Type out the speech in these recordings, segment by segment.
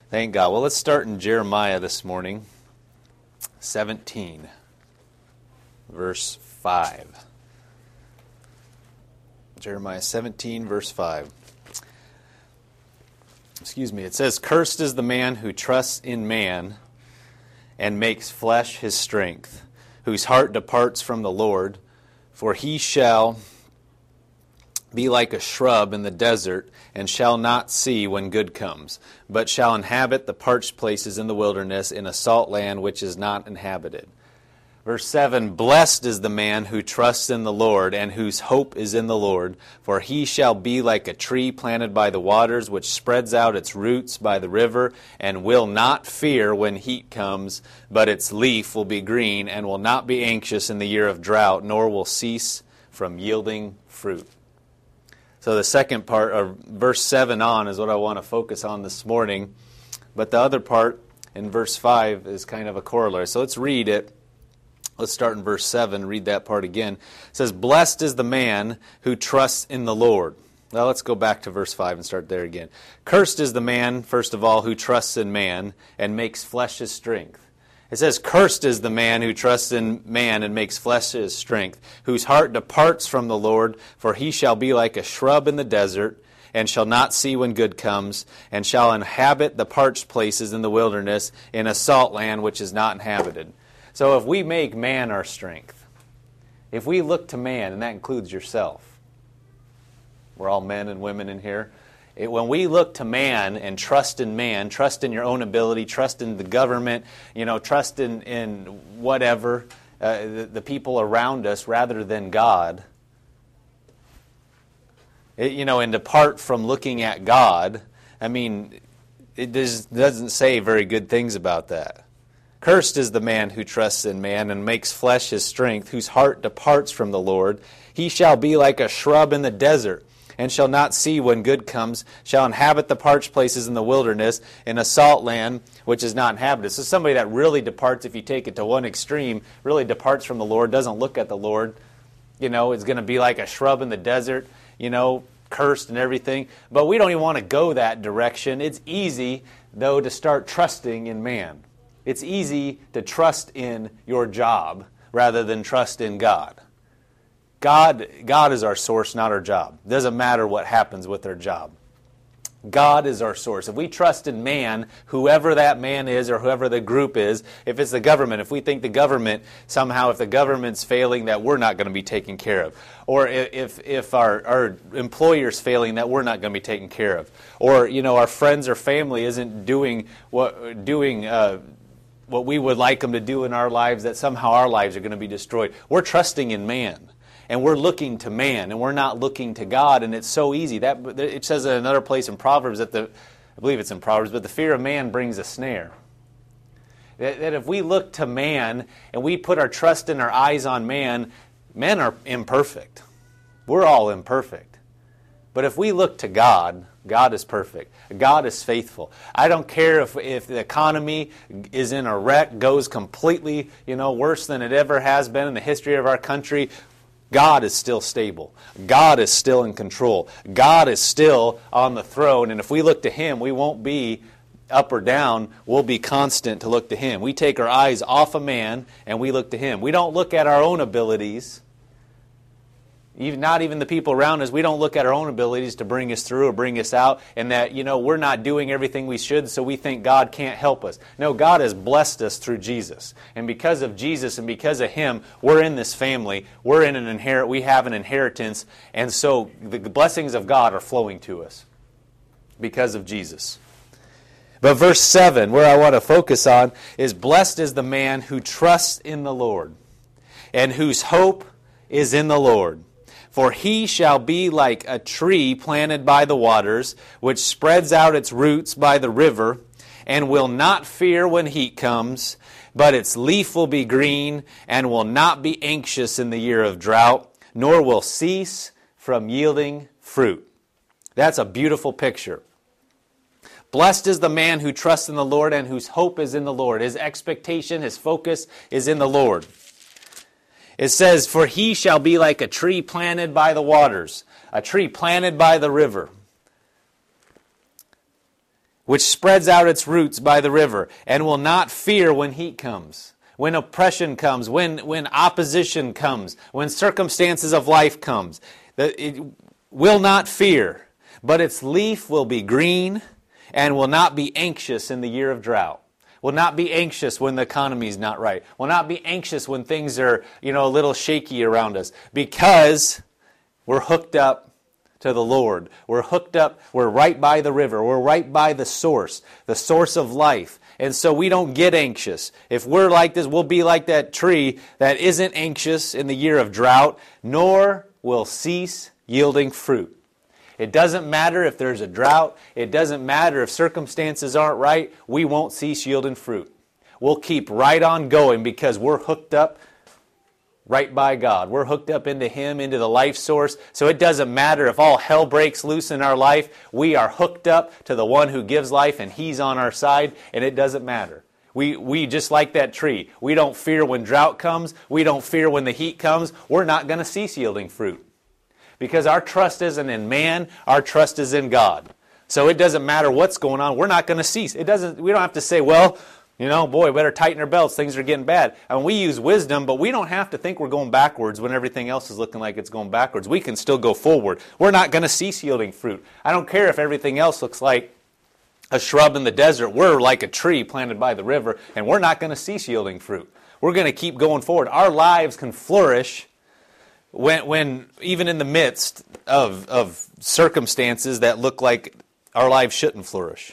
Thank God. Well, let's start in Jeremiah this morning, 17, verse 5. Jeremiah 17, verse 5. It says, "Cursed is the man who trusts in man and makes flesh his strength, whose heart departs from the Lord, for he shall be like a shrub in the desert, and shall not see when good comes, but shall inhabit the parched places in the wilderness, in a salt land which is not inhabited." Verse 7, "Blessed is the man who trusts in the Lord, and whose hope is in the Lord, for he shall be like a tree planted by the waters, which spreads out its roots by the river, and will not fear when heat comes, but its leaf will be green, and will not be anxious in the year of drought, nor will cease from yielding fruit." So the second part, or verse 7 on, is what I want to focus on this morning. But the other part, in verse 5, is kind of a corollary. So let's read it. Let's start in verse 7, read that part again. It says, "Blessed is the man who trusts in the Lord." Well, let's go back to verse 5 and start there again. "Cursed is the man, first of all, who trusts in man and makes flesh his strength." It says, "Cursed is the man who trusts in man and makes flesh his strength, whose heart departs from the Lord, for he shall be like a shrub in the desert, and shall not see when good comes, and shall inhabit the parched places in the wilderness, in a salt land which is not inhabited." So if we make man our strength, if we look to man, and that includes yourself, we're all men and women in here, when we look to man and trust in man, trust in your own ability, trust in the government, trust in whatever, the people around us rather than God, and depart from looking at God, it doesn't say very good things about that. "Cursed is the man who trusts in man and makes flesh his strength, whose heart departs from the Lord. He shall be like a shrub in the desert, and shall not see when good comes, shall inhabit the parched places in the wilderness, in a salt land which is not inhabited." So somebody that really departs, if you take it to one extreme, really departs from the Lord, doesn't look at the Lord, is going to be like a shrub in the desert, cursed and everything. But we don't even want to go that direction. It's easy, though, to start trusting in man. It's easy to trust in your job rather than trust in God. God is our source, not our job. It doesn't matter what happens with our job. God is our source. If we trust in man, whoever that man is or whoever the group is, if it's the government, if we think the government, somehow if the government's failing, that we're not going to be taken care of. Or if our employer's failing, that we're not going to be taken care of. Or, our friends or family isn't doing what we would like them to do in our lives, that somehow our lives are going to be destroyed. We're trusting in man, and we're looking to man, and we're not looking to God, and it's so easy. It says in another place in Proverbs, I believe it's in Proverbs, but the fear of man brings a snare. That if we look to man, and we put our trust and our eyes on man, men are imperfect. We're all imperfect. But if we look to God, God is perfect. God is faithful. I don't care if the economy is in a wreck, goes completely, worse than it ever has been in the history of our country. God is still stable. God is still in control. God is still on the throne. And if we look to Him, we won't be up or down. We'll be constant to look to Him. We take our eyes off of man and we look to Him. We don't look at our own abilities. Not even the people around us, we don't look at our own abilities to bring us through or bring us out, and that, we're not doing everything we should, so we think God can't help us. No, God has blessed us through Jesus. And because of Jesus and because of Him, we're in this family. We have an inheritance, and so the blessings of God are flowing to us because of Jesus. But verse 7, where I want to focus on, is "Blessed is the man who trusts in the Lord, and whose hope is in the Lord. For he shall be like a tree planted by the waters, which spreads out its roots by the river, and will not fear when heat comes, but its leaf will be green, and will not be anxious in the year of drought, nor will cease from yielding fruit." That's a beautiful picture. Blessed is the man who trusts in the Lord and whose hope is in the Lord. His expectation, his focus is in the Lord. It says, "For he shall be like a tree planted by the waters," a tree planted by the river. which spreads out its roots by the river, and will not fear when heat comes, when oppression comes, when opposition comes, when circumstances of life comes. It will not fear, but its leaf will be green, and will not be anxious in the year of drought. Will not be anxious when the economy is not right. Will not be anxious when things are, a little shaky around us, because we're hooked up to the Lord. We're hooked up. We're right by the river. We're right by the source of life. And so we don't get anxious. If we're like this, we'll be like that tree that isn't anxious in the year of drought, nor will cease yielding fruit. It doesn't matter if there's a drought. It doesn't matter if circumstances aren't right. We won't cease yielding fruit. We'll keep right on going because we're hooked up right by God. We're hooked up into Him, into the life source. So it doesn't matter if all hell breaks loose in our life. We are hooked up to the one who gives life, and He's on our side, and it doesn't matter. We just like that tree. We don't fear when drought comes. We don't fear when the heat comes. We're not going to cease yielding fruit. Because our trust isn't in man, our trust is in God. So it doesn't matter what's going on. We're not going to cease. We don't have to say, well, boy, better tighten our belts. Things are getting bad. And we use wisdom, but we don't have to think we're going backwards when everything else is looking like it's going backwards. We can still go forward. We're not going to cease yielding fruit. I don't care if everything else looks like a shrub in the desert. We're like a tree planted by the river, and we're not going to cease yielding fruit. We're going to keep going forward. Our lives can flourish when even in the midst of circumstances that look like our lives shouldn't flourish.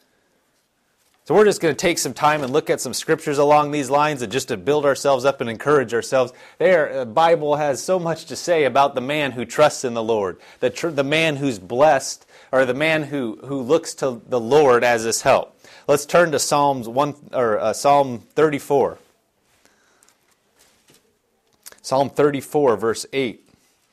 So we're just going to take some time and look at some scriptures along these lines and just to build ourselves up and encourage ourselves. The Bible has so much to say about the man who trusts in the Lord, the man who's blessed, or the man who looks to the Lord as his help. Let's turn to Psalm 34. Psalm 34, verse 8.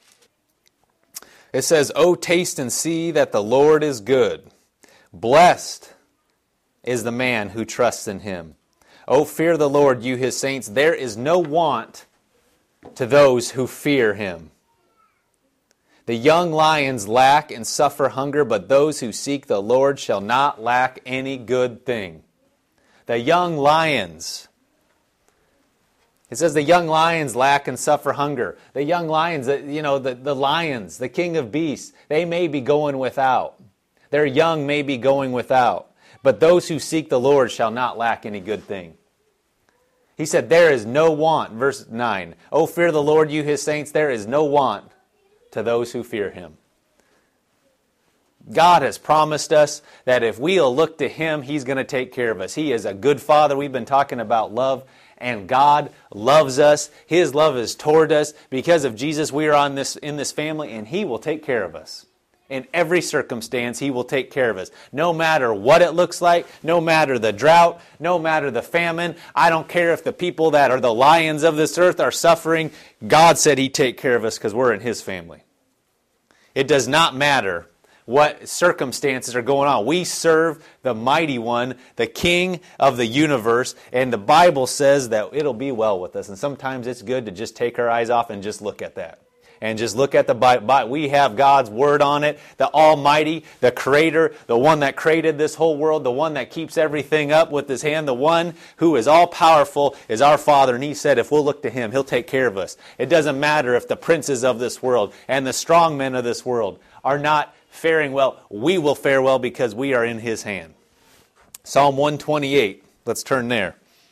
It says, "O taste and see that the Lord is good. Blessed is the man who trusts in Him. O fear the Lord, you His saints. There is no want to those who fear Him. The young lions lack and suffer hunger, but those who seek the Lord shall not lack any good thing." The young lions. It says the young lions lack and suffer hunger. The young lions, the lions, the king of beasts, they may be going without. Their young may be going without. But those who seek the Lord shall not lack any good thing. He said, there is no want. Verse 9, "O fear the Lord, you His saints. There is no want to those who fear Him." God has promised us that if we'll look to Him, He's going to take care of us. He is a good Father. We've been talking about love. And God loves us. His love is toward us. Because of Jesus, we are in this family, and He will take care of us. In every circumstance, He will take care of us. No matter what it looks like, no matter the drought, no matter the famine, I don't care if the people that are the lions of this earth are suffering, God said He'd take care of us because we're in His family. It does not matter what circumstances are going on. We serve the mighty one, the King of the universe, and the Bible says that it'll be well with us. And sometimes it's good to just take our eyes off and just look at that. And just look at the Bible. We have God's Word on it, the Almighty, the Creator, the one that created this whole world, the one that keeps everything up with His hand, the one who is all-powerful is our Father. And He said if we'll look to Him, He'll take care of us. It doesn't matter if the princes of this world and the strong men of this world are not faring well. We will fare well because we are in His hand. Psalm 128. Let's turn there.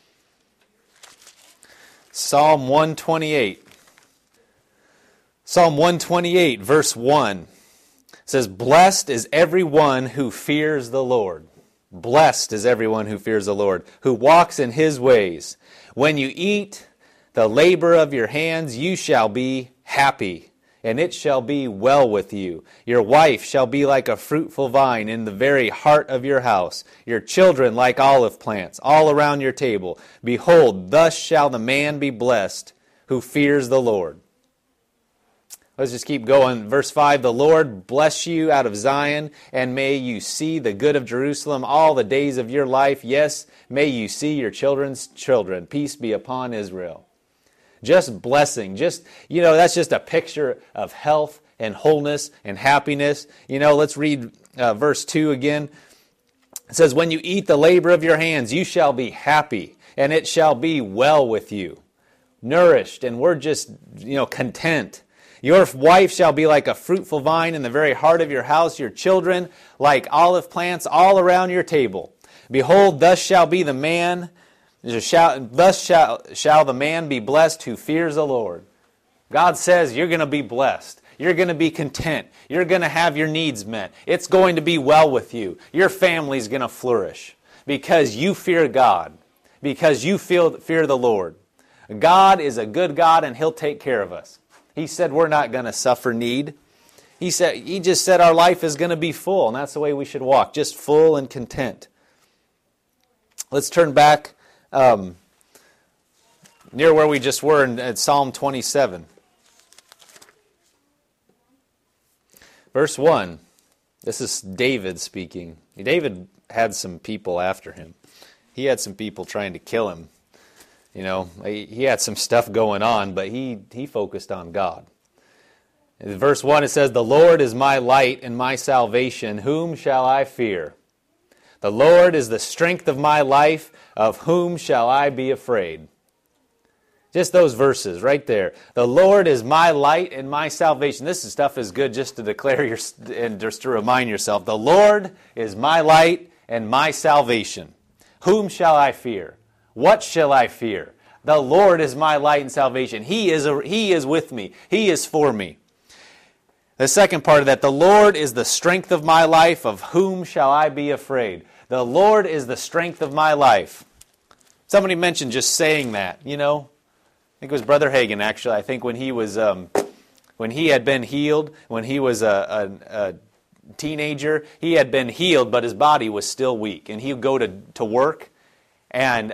Psalm 128. Psalm 128, verse 1 says, "Blessed is everyone who fears the Lord." Blessed is everyone who fears the Lord, who walks in His ways. When you eat the labor of your hands, you shall be happy, and it shall be well with you. Your wife shall be like a fruitful vine in the very heart of your house, your children like olive plants all around your table. Behold, thus shall the man be blessed who fears the Lord. Let's just keep going. Verse 5, "The Lord bless you out of Zion, and may you see the good of Jerusalem all the days of your life. Yes, may you see your children's children. Peace be upon Israel." Just blessing. That's just a picture of health and wholeness and happiness. Let's read verse 2 again. It says, when you eat the labor of your hands, you shall be happy, and it shall be well with you. Nourished, and we're just, content. Your wife shall be like a fruitful vine in the very heart of your house, your children like olive plants all around your table. Behold, thus shall the man be blessed who fears the Lord. God says you're going to be blessed. You're going to be content. You're going to have your needs met. It's going to be well with you. Your family's going to flourish because you fear God, because you fear the Lord. God is a good God, and He'll take care of us. He said we're not going to suffer need. He just said our life is going to be full, and that's the way we should walk, just full and content. Let's turn back near where we just were in Psalm 27. Verse 1, this is David speaking. David had some people after him. He had some people trying to kill him. He had some stuff going on, but he focused on God. In verse 1 it says, the Lord is my light and my salvation. Whom shall I fear? The Lord is the strength of my life. Of whom shall I be afraid? Just those verses right there. The Lord is my light and my salvation. This stuff is good just to declare and just to remind yourself. The Lord is my light and my salvation. Whom shall I fear? What shall I fear? The Lord is my light and salvation. He is with me. He is for me. The second part of that, the Lord is the strength of my life. Of whom shall I be afraid? The Lord is the strength of my life. Somebody mentioned just saying that, I think it was Brother Hagin, actually. I think when he was, when he had been healed, when he was a teenager, he had been healed, but his body was still weak. And he would go to work, and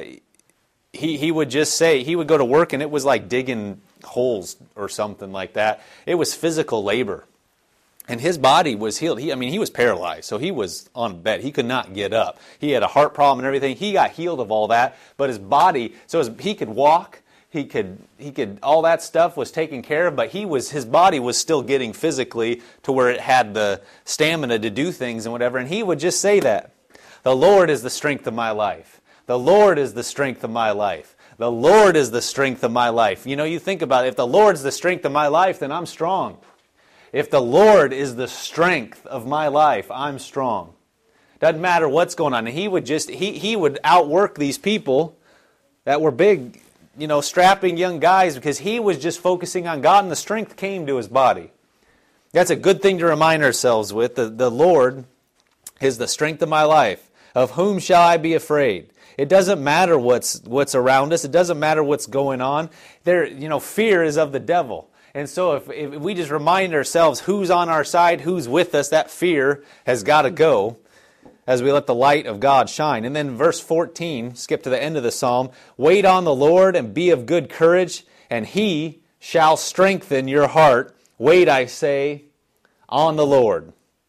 he would just say, he would go to work, and it was like digging holes or something like that. It was physical labor. And his body was healed. He was paralyzed, so he was on a bed. He could not get up. He had a heart problem and everything. He got healed of all that, but his body, he could walk, he could, all that stuff was taken care of, but his body was still getting physically to where it had the stamina to do things and whatever, and he would just say that. The Lord is the strength of my life. The Lord is the strength of my life. The Lord is the strength of my life. You think about it, if the Lord's the strength of my life, then I'm strong. If the Lord is the strength of my life, I'm strong. Doesn't matter what's going on. And he would outwork these people that were big, strapping young guys, because he was just focusing on God, and the strength came to his body. That's a good thing to remind ourselves with. The Lord is the strength of my life. Of whom shall I be afraid? It doesn't matter what's around us. It doesn't matter what's going on. Fear is of the devil. And so if we just remind ourselves who's on our side, who's with us, that fear has got to go as we let the light of God shine. And then verse 14, skip to the end of the psalm, wait on the Lord and be of good courage, and He shall strengthen your heart. Wait, I say, on the Lord.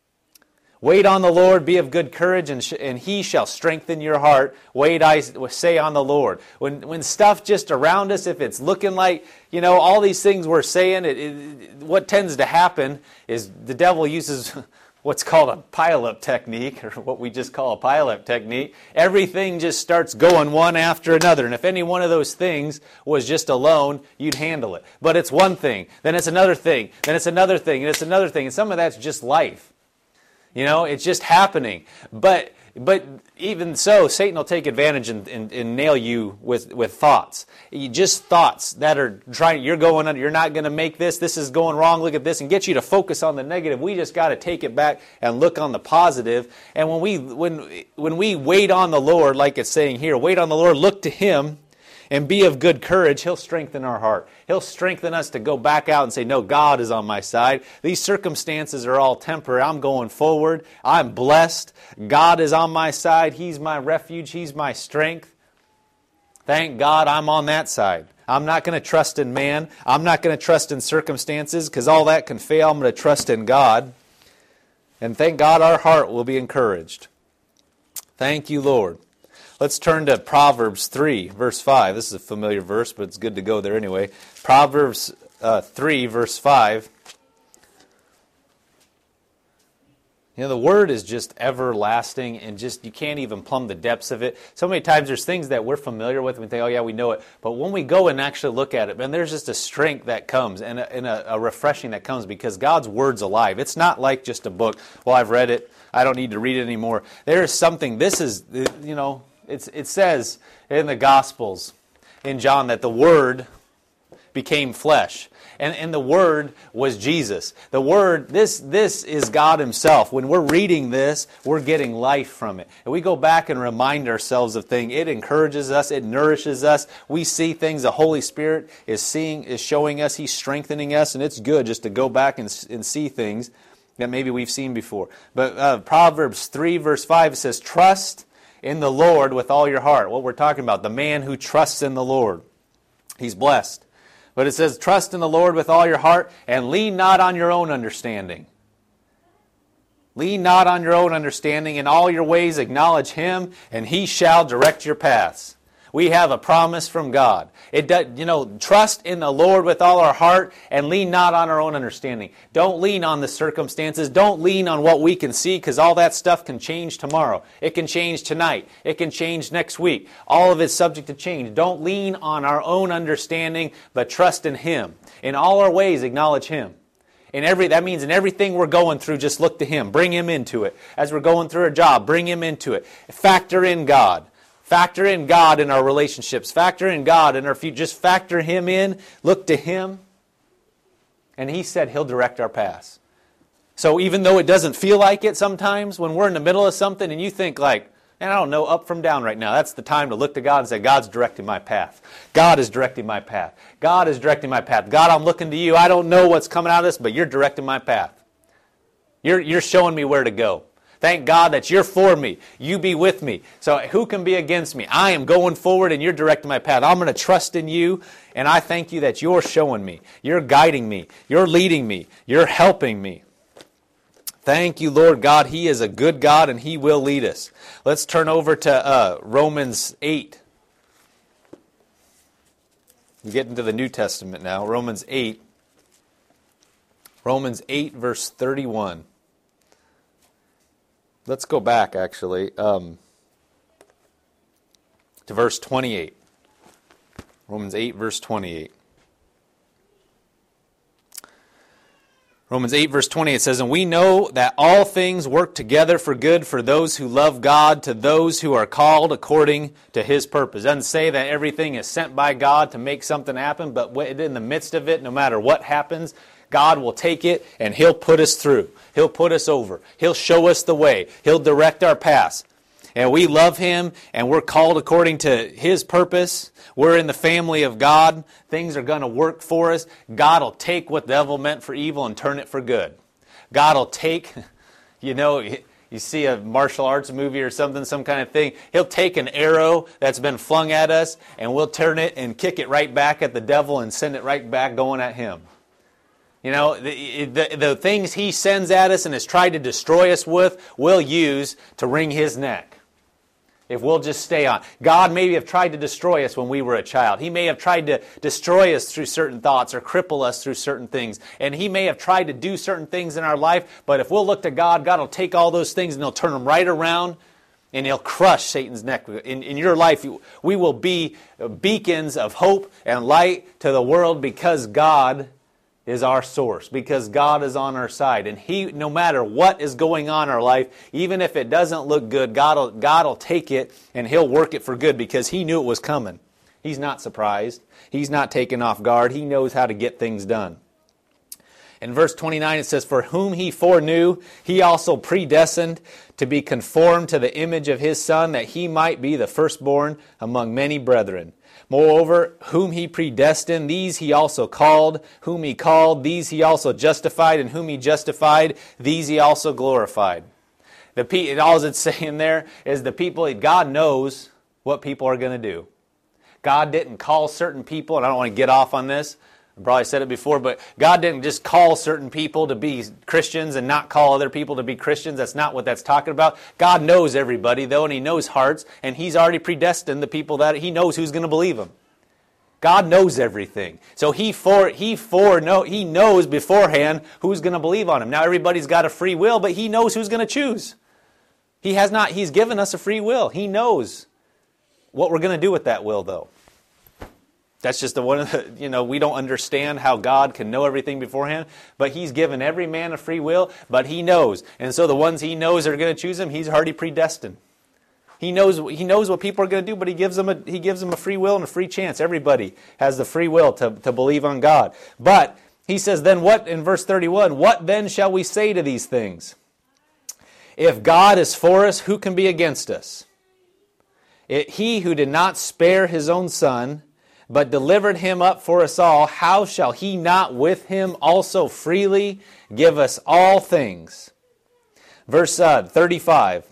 Wait on the Lord, be of good courage, and He shall strengthen your heart. Wait, I say, on the Lord. When stuff just around us, if it's looking like, all these things we're saying, what tends to happen is the devil uses what's called a pile-up technique, or what we just call a pile-up technique. Everything just starts going one after another. And if any one of those things was just alone, you'd handle it. But it's one thing, then it's another thing, then it's another thing, and it's another thing. And some of that's just life. It's just happening. But even so, Satan will take advantage and nail you with thoughts. Just thoughts that are you're going on, you're not going to make this is going wrong, look at this, and get you to focus on the negative. We just got to take it back and look on the positive. And when we wait on the Lord, like it's saying here, wait on the Lord, look to Him, and be of good courage, He'll strengthen our heart. He'll strengthen us to go back out and say, no, God is on my side. These circumstances are all temporary. I'm going forward. I'm blessed. God is on my side. He's my refuge. He's my strength. Thank God I'm on that side. I'm not going to trust in man. I'm not going to trust in circumstances, because all that can fail. I'm going to trust in God. And thank God our heart will be encouraged. Thank you, Lord. Let's turn to Proverbs 3, verse 5. This is a familiar verse, but it's good to go there anyway. Proverbs 3, verse 5. You know, the Word is just everlasting, and just you can't even plumb the depths of it. So many times there's things that we're familiar with and we think, oh yeah, we know it. But when we go and actually look at it, man, there's just a strength that comes and a refreshing that comes because God's Word's alive. It's not like just a book. Well, I've read it. I don't need to read it anymore. There is something. This is, you know, it says in the Gospels, in John, that the Word became flesh. And the Word was Jesus. The Word, this is God Himself. When we're reading this, we're getting life from it. And we go back and remind ourselves of things. It encourages us. It nourishes us. We see things the Holy Spirit is showing us. He's strengthening us. And it's good just to go back and see things that maybe we've seen before. But Proverbs 3 verse 5 says, trust in the Lord with all your heart. What we're talking about, the man who trusts in the Lord, he's blessed. But it says, trust in the Lord with all your heart and lean not on your own understanding. Lean not on your own understanding. In all your ways acknowledge Him, and He shall direct your paths. We have a promise from God. Trust in the Lord with all our heart and lean not on our own understanding. Don't lean on the circumstances. Don't lean on what we can see, because all that stuff can change tomorrow. It can change tonight. It can change next week. All of it's subject to change. Don't lean on our own understanding, but trust in Him. In all our ways, acknowledge Him. That means in everything we're going through, just look to Him. Bring Him into it. As we're going through a job, bring Him into it. Factor in God. Factor in God in our relationships. Factor in God in our future. Just factor Him in. Look to Him. And He said He'll direct our paths. So even though it doesn't feel like it sometimes, when we're in the middle of something and you think like, man, I don't know, up from down right now. That's the time to look to God and say, God's directing my path. God is directing my path. God is directing my path. God, I'm looking to You. I don't know what's coming out of this, but You're directing my path. You're showing me where to go. Thank God that You're for me. You be with me. So who can be against me? I am going forward and You're directing my path. I'm going to trust in You, and I thank You that You're showing me. You're guiding me. You're leading me. You're helping me. Thank You, Lord God. He is a good God, and He will lead us. Let's turn over to Romans 8. We get into the New Testament now. Romans 8. Romans 8, verse 31. Let's go back, actually, to verse 28. Romans 8, verse 28. Romans 8, verse 28 says, and we know that all things work together for good for those who love God, to those who are called according to His purpose. It doesn't say that everything is sent by God to make something happen, but in the midst of it, no matter what happens, God will take it and He'll put us through. He'll put us over. He'll show us the way. He'll direct our paths. And we love Him, and we're called according to His purpose. We're in the family of God. Things are going to work for us. God will take what the devil meant for evil and turn it for good. God will take, you see a martial arts movie or something, some kind of thing. He'll take an arrow that's been flung at us, and we'll turn it and kick it right back at the devil and send it right back going at him. The things he sends at us and has tried to destroy us with, we'll use to wring his neck. If we'll just stay on. God may have tried to destroy us when we were a child. He may have tried to destroy us through certain thoughts or cripple us through certain things. And He may have tried to do certain things in our life. But if we'll look to God, God will take all those things and He'll turn them right around. And He'll crush Satan's neck. In your life, we will be beacons of hope and light to the world because God is our source, because God is on our side. And He, no matter what is going on in our life, even if it doesn't look good, God will take it and He'll work it for good because He knew it was coming. He's not surprised. He's not taken off guard. He knows how to get things done. In verse 29 it says, for whom He foreknew, He also predestined to be conformed to the image of His Son, that He might be the firstborn among many brethren. Moreover, whom He predestined, these He also called. Whom He called, these He also justified. And whom He justified, these He also glorified. All it's saying there is the people, God knows what people are going to do. God didn't call certain people, and I don't want to get off on this. I probably said it before, but God didn't just call certain people to be Christians and not call other people to be Christians. That's not what that's talking about. God knows everybody, though, and He knows hearts, and He's already predestined the people that He knows who's going to believe Him. God knows everything. So He knows beforehand who's going to believe on Him. Now everybody's got a free will, but He knows who's going to choose. He's given us a free will. He knows what we're going to do with that will, though. That's just one of the, we don't understand how God can know everything beforehand, but He's given every man a free will, but He knows. And so the ones He knows are going to choose Him, He's already predestined. He knows what people are going to do, but He gives them a free will and a free chance. Everybody has the free will to believe on God. But He says, then what, in verse 31, what then shall we say to these things? If God is for us, who can be against us? He who did not spare His own Son, but delivered Him up for us all, how shall He not with Him also freely give us all things? Verse 35.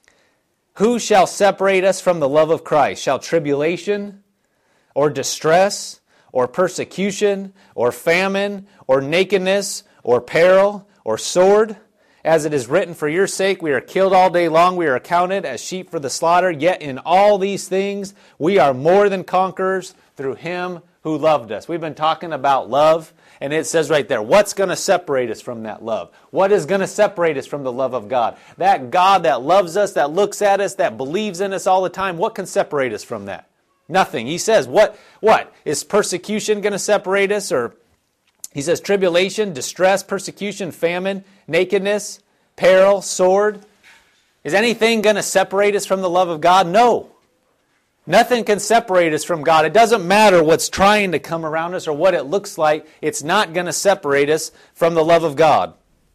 Who shall separate us from the love of Christ? Shall tribulation, or distress, or persecution, or famine, or nakedness, or peril, or sword? As it is written, for your sake we are killed all day long, we are accounted as sheep for the slaughter. Yet in all these things we are more than conquerors through Him who loved us. We've been talking about love, and it says right there, what's going to separate us from that love? What is going to separate us from the love of God? That God that loves us, that looks at us, that believes in us all the time, what can separate us from that? Nothing. He says, what? Is persecution going to separate us? Or he says tribulation, distress, persecution, famine, nakedness, peril, sword. Is anything going to separate us from the love of God? No. Nothing can separate us from God. It doesn't matter what's trying to come around us or what it looks like. It's not going to separate us from the love of God.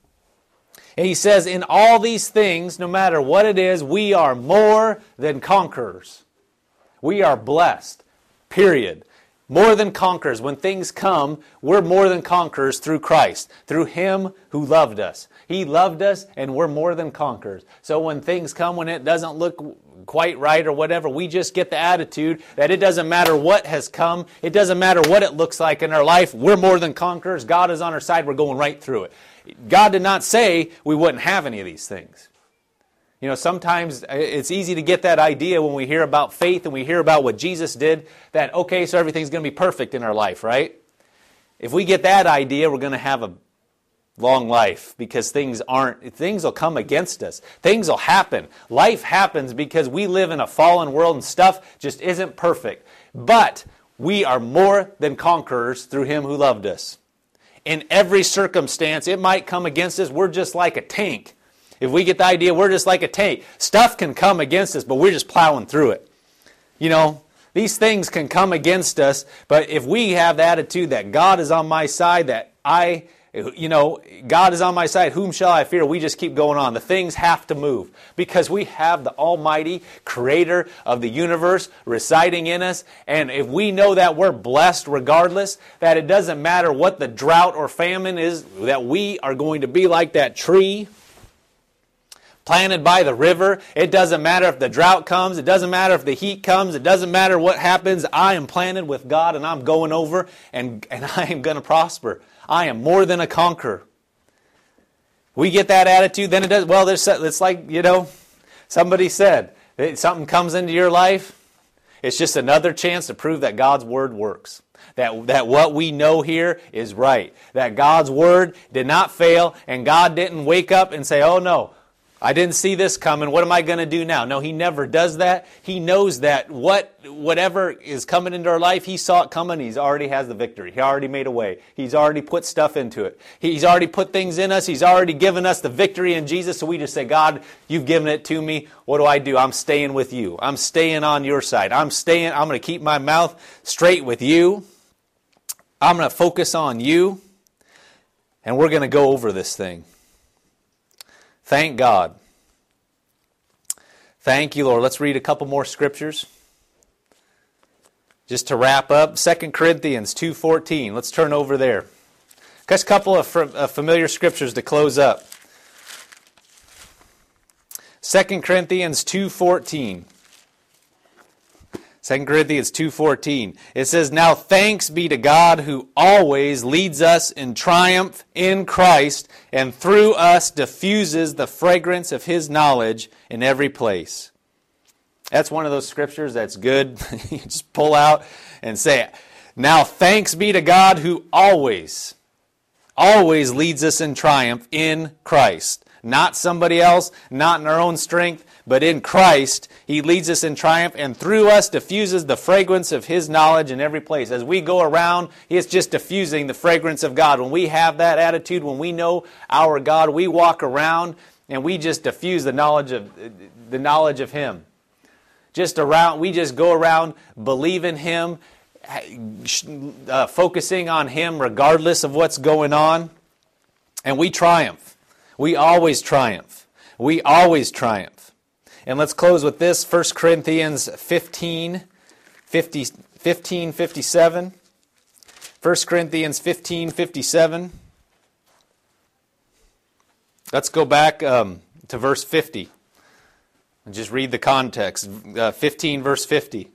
And he says, in all these things, no matter what it is, we are more than conquerors. We are blessed. Period. More than conquerors. When things come, we're more than conquerors through Christ, through Him who loved us. He loved us, and we're more than conquerors. So when things come, when it doesn't look quite right or whatever, we just get the attitude that it doesn't matter what has come, it doesn't matter what it looks like in our life, we're more than conquerors. God is on our side, we're going right through it. God did not say we wouldn't have any of these things. Sometimes it's easy to get that idea when we hear about faith and we hear about what Jesus did, that, okay, so everything's going to be perfect in our life, right? If we get that idea, we're going to have a long life, because things will come against us. Things will happen. Life happens because we live in a fallen world and stuff just isn't perfect. But we are more than conquerors through Him who loved us. In every circumstance, it might come against us. We're just like a tank. If we get the idea, we're just like a tank. Stuff can come against us, but we're just plowing through it. These things can come against us, but if we have the attitude that God is on my side, that God is on my side, whom shall I fear? We just keep going on. The things have to move because we have the Almighty Creator of the universe residing in us. And if we know that we're blessed regardless, that it doesn't matter what the drought or famine is, that we are going to be like that tree planted by the river. It doesn't matter if the drought comes. It doesn't matter if the heat comes. It doesn't matter what happens. I am planted with God and I'm going over and I am going to prosper. I am more than a conqueror. We get that attitude, then it does. Well, it's like, somebody said, something comes into your life, it's just another chance to prove that God's Word works. That what we know here is right. That God's Word did not fail, and God didn't wake up and say, oh no, I didn't see this coming. What am I going to do now? No, He never does that. He knows that whatever is coming into our life, He saw it coming. He already has the victory. He already made a way. He's already put stuff into it. He's already put things in us. He's already given us the victory in Jesus. So we just say, God, You've given it to me. What do? I'm staying with You. I'm staying on Your side. I'm going to keep my mouth straight with You. I'm going to focus on You. And we're going to go over this thing. Thank God. Thank You, Lord. Let's read a couple more scriptures. Just to wrap up, 2 Corinthians 2:14. Let's turn over there. Just a couple of familiar scriptures to close up. 2 Corinthians 2:14. 2 Corinthians 2:14. It says, now thanks be to God who always leads us in triumph in Christ and through us diffuses the fragrance of His knowledge in every place. That's one of those scriptures that's good. You just pull out and say, Now thanks be to God who always leads us in triumph in Christ. Not somebody else, not in our own strength, but in Christ, He leads us in triumph, and through us diffuses the fragrance of His knowledge in every place. As we go around, it's just diffusing the fragrance of God. When we have that attitude, when we know our God, we walk around and we just diffuse the knowledge of Him. We just go around believing Him, focusing on Him regardless of what's going on, and we triumph. We always triumph. We always triumph. And let's close with this, 1 Corinthians 15:57. 1 Corinthians 15:57. Let's go back to verse 50 and just read the context. 15 verse 50.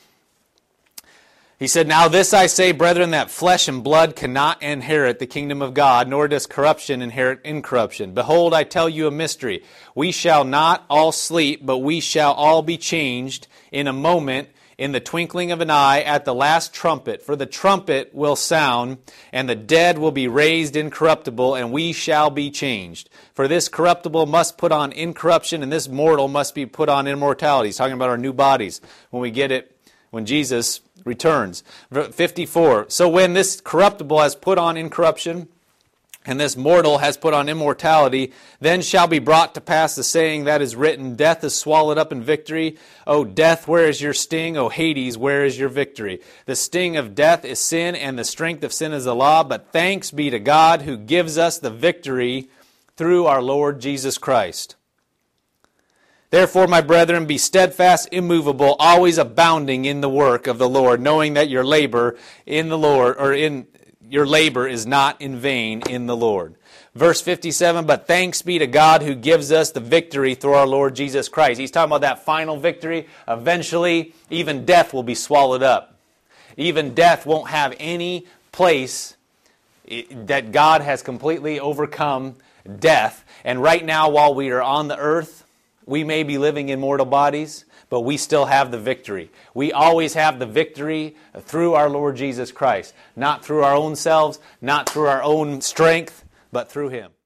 He said, Now this I say, brethren, that flesh and blood cannot inherit the kingdom of God, nor does corruption inherit incorruption. Behold, I tell you a mystery. We shall not all sleep, but we shall all be changed in a moment, in the twinkling of an eye, at the last trumpet. For the trumpet will sound, and the dead will be raised incorruptible, and we shall be changed. For this corruptible must put on incorruption, and this mortal must be put on immortality. He's talking about our new bodies when we get it, when Jesus returns. 54. So when this corruptible has put on incorruption, and this mortal has put on immortality, then shall be brought to pass the saying that is written, Death is swallowed up in victory. O death, where is your sting? O Hades, where is your victory? The sting of death is sin, and the strength of sin is the law. But thanks be to God who gives us the victory through our Lord Jesus Christ. Therefore, my brethren, be steadfast, immovable, always abounding in the work of the Lord, knowing that your labor in the Lord, your labor is not in vain in the Lord. Verse 57, but thanks be to God who gives us the victory through our Lord Jesus Christ. He's talking about that final victory. Eventually, even death will be swallowed up. Even death won't have any place that God has completely overcome death. And right now, while we are on the earth, we may be living in mortal bodies, but we still have the victory. We always have the victory through our Lord Jesus Christ. Not through our own selves, not through our own strength, but through Him.